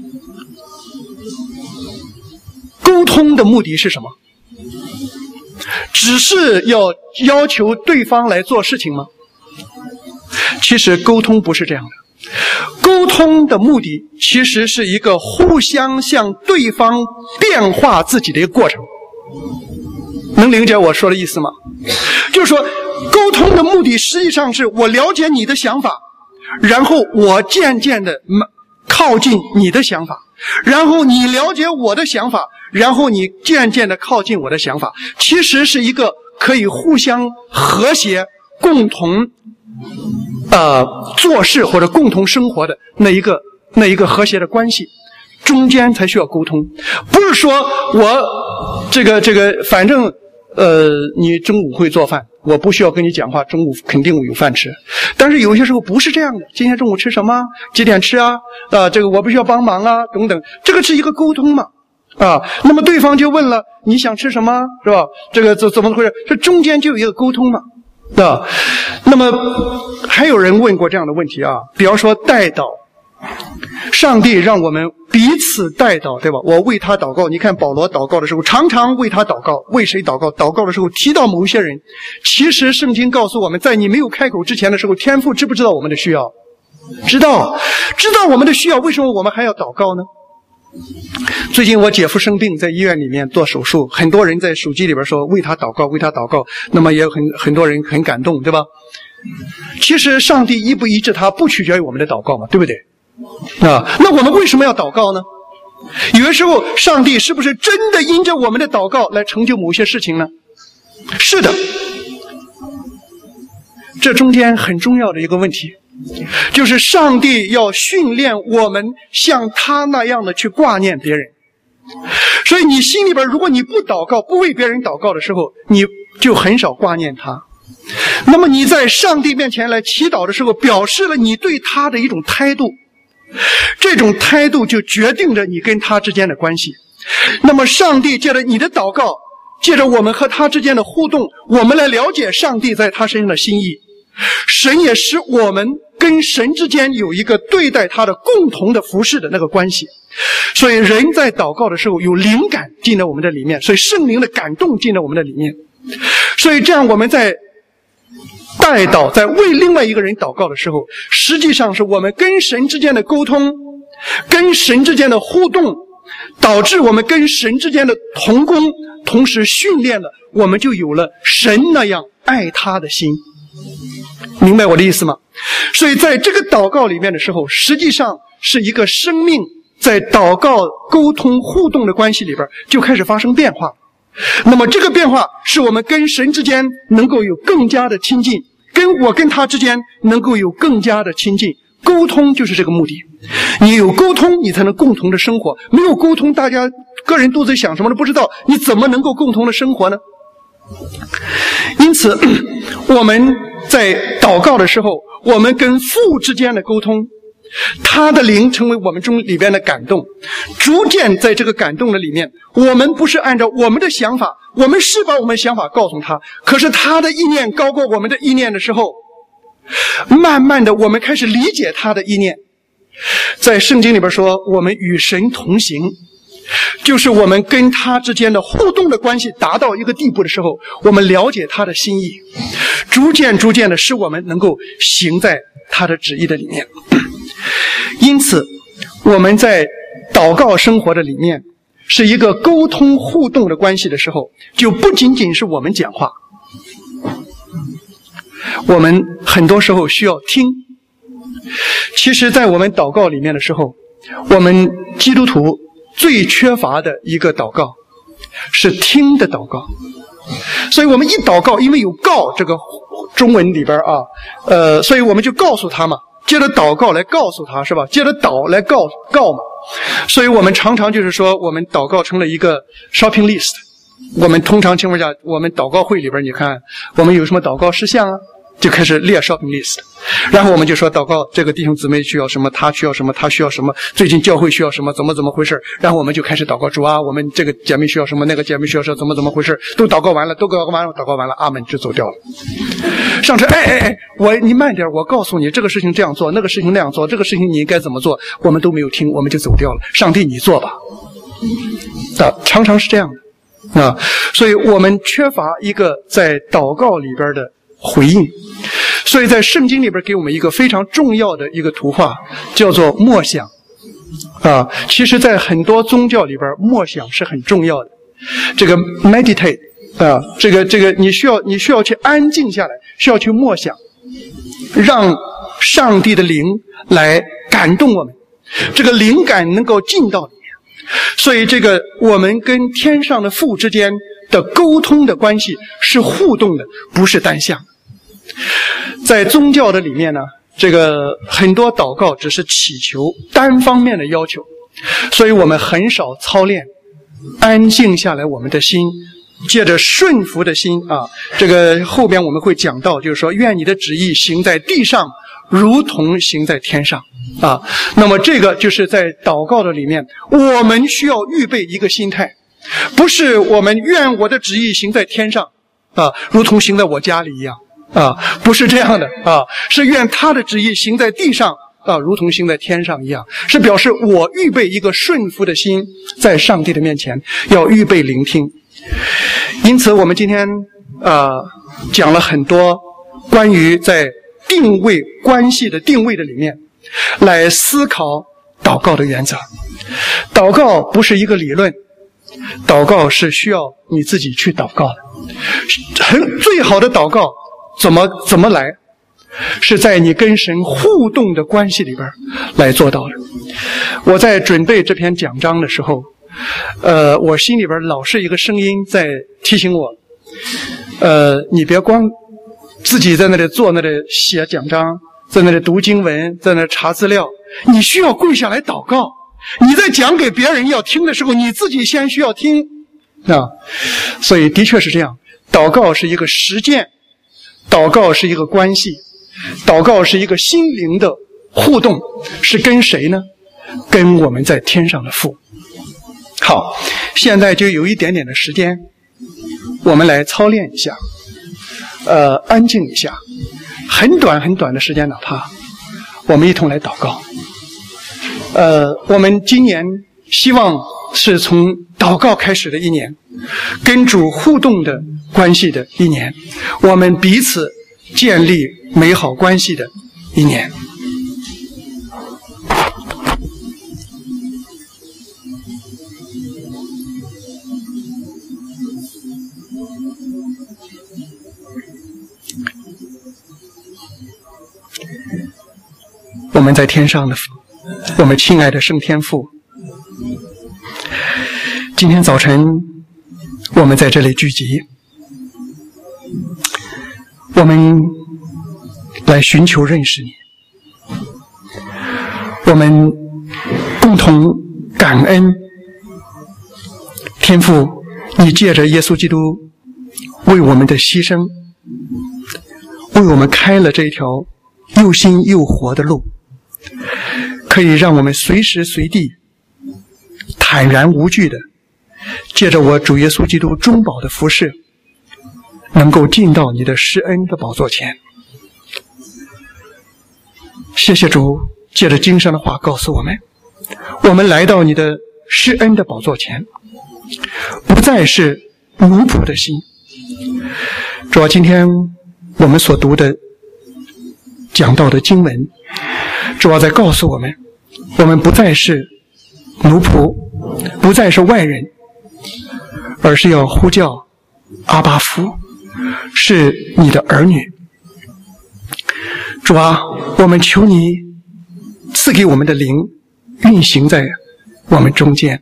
沟通的目的是什么？只是要要求对方来做事情吗？其实沟通不是这样的。沟通的目的其实是一个互相向对方变化自己的一个过程。能理解我说的意思吗？就是说，沟通的目的实际上是我了解你的想法，然后我渐渐的靠近你的想法，然后你了解我的想法，然后你渐渐的靠近我的想法。其实是一个可以互相和谐、共同呃做事或者共同生活的那一个那一个和谐的关系，中间才需要沟通。不是说我这个这个反正呃你中午会做饭，我不需要跟你讲话，中午肯定有饭吃。但是有些时候不是这样的，今天中午吃什么？几点吃啊？啊，这个我必须要帮忙啊，等等，这个是一个沟通嘛。啊，那么对方就问了，你想吃什么？是吧？这个怎怎么回事？这中间就有一个沟通嘛。啊，那么还有人问过这样的问题啊，比方说代祷。上帝让我们彼此代祷，对吧？我为他祷告。你看保罗祷告的时候，常常为他祷告。为谁祷告？祷告的时候提到某一些人。其实圣经告诉我们，在你没有开口之前的时候，天父知不知道我们的需要？知道，知道我们的需要，为什么我们还要祷告呢？最近我姐夫生病，在医院里面做手术，很多人在手机里边说为他祷告，为他祷告。那么也有很很多人很感动，对吧？其实上帝医不医治他，不取决于我们的祷告嘛，对不对？啊，那我们为什么要祷告呢？有的时候上帝是不是真的因着我们的祷告来成就某些事情呢？是的。这中间很重要的一个问题，就是上帝要训练我们像他那样的去挂念别人。所以你心里边，如果你不祷告，不为别人祷告的时候，你就很少挂念他。那么你在上帝面前来祈祷的时候，表示了你对他的一种态度，这种态度就决定着你跟他之间的关系。那么上帝借着你的祷告，借着我们和他之间的互动，我们来了解上帝在他身上的心意。神也使我们跟神之间有一个对待他的共同的服侍的那个关系。所以人在祷告的时候有灵感进到我们的里面，所以圣灵的感动进到我们的里面。所以这样我们在代祷，在为另外一个人祷告的时候，实际上是我们跟神之间的沟通，跟神之间的互动，导致我们跟神之间的同工，同时训练了，我们就有了神那样爱他的心。明白我的意思吗？所以在这个祷告里面的时候，实际上是一个生命在祷告、沟通、互动的关系里边就开始发生变化。那么这个变化是我们跟神之间能够有更加的亲近，跟我跟他之间能够有更加的亲近。沟通就是这个目的，你有沟通你才能共同的生活，没有沟通大家个人都在想什么都不知道，你怎么能够共同的生活呢？因此我们在祷告的时候，我们跟父之间的沟通，他的灵成为我们中里边的感动，逐渐在这个感动的里面，我们不是按照我们的想法，我们是把我们的想法告诉他，可是他的意念高过我们的意念的时候，慢慢的我们开始理解他的意念。在圣经里边说，我们与神同行，就是我们跟他之间的互动的关系达到一个地步的时候，我们了解他的心意，逐渐逐渐的使我们能够行在他的旨意的里面。因此我们在祷告生活的里面是一个沟通互动的关系的时候，就不仅仅是我们讲话，我们很多时候需要听。其实在我们祷告里面的时候，我们基督徒最缺乏的一个祷告是听的祷告。所以我们一祷告，因为有告这个中文里边啊，呃，所以我们就告诉他嘛，接着祷告来告诉他，是吧？接着祷来告告嘛。所以我们常常就是说，我们祷告成了一个 shopping list。我们通常情况下，我们祷告会里边，你看我们有什么祷告事项啊，就开始列 shopping list， 然后我们就说祷告这个弟兄姊妹需要什么，他需要什么，他需要什么，最近教会需要什么，怎么怎么回事，然后我们就开始祷告，主啊，我们这个姐妹需要什么，那个姐妹需要什么，怎么怎么回事，都祷告完了，都祷告完了，祷告完了，阿门，就走掉了。上车，哎哎哎，我你慢点，我告诉你这个事情这样做，那个事情那样做，这个事情你应该怎么做，我们都没有听，我们就走掉了。上帝你做吧。啊，常常是这样的。啊，所以我们缺乏一个在祷告里边的回应。所以在圣经里边给我们一个非常重要的一个图画，叫做默想。啊，其实在很多宗教里边，默想是很重要的。这个 meditate 啊，这个这个你需要你需要去安静下来，需要去默想，让上帝的灵来感动我们，这个灵感能够进到里面。所以这个我们跟天上的父之间的沟通的关系是互动的，不是单向。在宗教的里面呢，这个很多祷告只是祈求单方面的要求，所以我们很少操练安静下来我们的心，借着顺服的心啊，这个后边我们会讲到，就是说愿你的旨意行在地上如同行在天上啊。那么这个就是在祷告的里面，我们需要预备一个心态，不是我们愿我的旨意行在天上啊，如同行在我家里一样啊，不是这样的啊，是愿他的旨意行在地上啊，如同行在天上一样，是表示我预备一个顺服的心，在上帝的面前要预备聆听。因此我们今天呃讲了很多关于在定位关系的定位的里面来思考祷告的原则。祷告不是一个理论，祷告是需要你自己去祷告的。很最好的祷告怎么怎么来，是在你跟神互动的关系里边来做到的。我在准备这篇讲章的时候，呃，我心里边老是一个声音在提醒我，呃，你别光自己在那里坐那里写讲章，在那里读经文，在那里查资料，你需要跪下来祷告。你在讲给别人要听的时候，你自己先需要听啊。所以的确是这样，祷告是一个实践，祷告是一个关系，祷告是一个心灵的互动，是跟谁呢？跟我们在天上的父。好，现在就有一点点的时间，我们来操练一下，呃，安静一下，很短很短的时间，哪怕我们一同来祷告。呃，我们今年希望是从祷告开始的一年，跟主互动的关系的一年，我们彼此建立美好关系的一年。我们在天上的我们亲爱的圣天父，今天早晨我们在这里聚集，我们来寻求认识你，我们共同感恩天父，你借着耶稣基督为我们的牺牲，为我们开了这一条又新又活的路，可以让我们随时随地坦然无惧的借着我主耶稣基督中保的服事，能够进到你的施恩的宝座前。谢谢主，借着经上的话告诉我们，我们来到你的施恩的宝座前，不再是奴仆的心。主啊，今天我们所读的讲到的经文，主啊在告诉我们，我们不再是奴仆，不再是外人，而是要呼叫阿爸父，是你的儿女。主啊，我们求你赐给我们的灵运行在我们中间。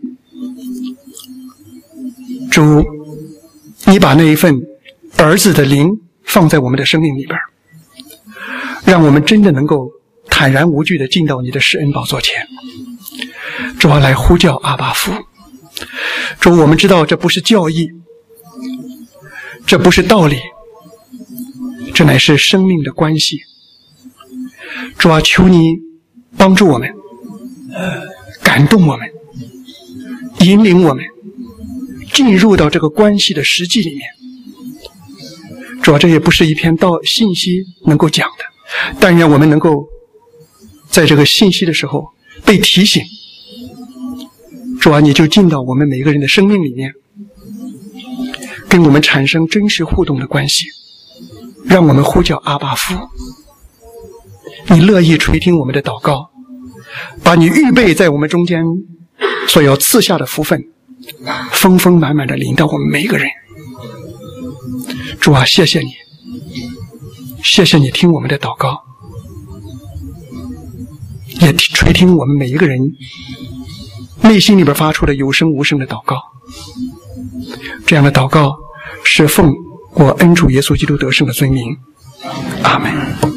主，你把那一份儿子的灵放在我们的生命里边，让我们真的能够坦然无惧地进到你的施恩宝座前。主啊，来呼叫阿爸父。主，我们知道这不是教义，这不是道理，这乃是生命的关系。主啊，求你帮助我们，感动我们，引领我们进入到这个关系的实际里面。主啊，这也不是一篇道信息能够讲的，但愿我们能够在这个信息的时候被提醒。主啊，你就进到我们每一个人的生命里面，跟我们产生真实互动的关系，让我们呼叫阿爸父。你乐意垂听我们的祷告，把你预备在我们中间所要赐下的福分丰丰满满的临到我们每一个人。主啊，谢谢你，谢谢你听我们的祷告，也垂听我们每一个人内心里边发出的有声无声的祷告。这样的祷告是奉我恩主耶稣基督得胜的尊名，阿们。